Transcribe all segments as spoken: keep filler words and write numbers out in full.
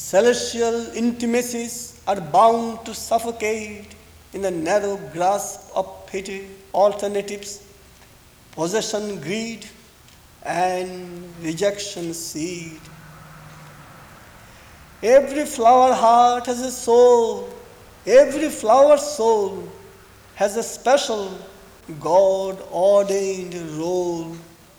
Celestial intimacies are bound to suffocate in the narrow grasp of petty alternatives, possession greed, and rejection seed. Every flower heart has a soul. Every flower soul has a special God ordained role.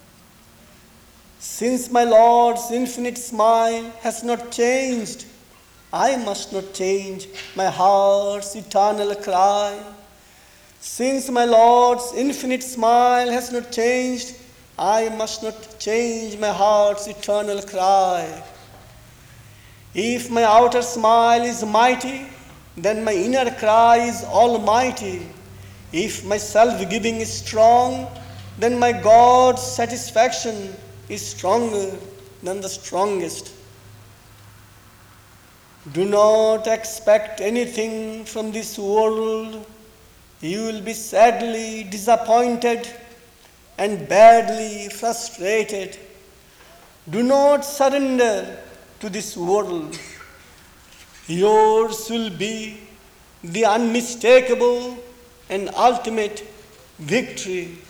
Since my Lord's infinite smile has not changed, I must not change my heart's eternal cry. Since my Lord's infinite smile has not changed, I must not change my heart's eternal cry. If my outer smile is mighty, then my inner cry is almighty. If my self-giving is strong, then my God's satisfaction is stronger than the strongest. Do not expect anything from this world. You will be sadly disappointed and badly frustrated. Do not surrender to this world. Yours will be the unmistakable and ultimate victory.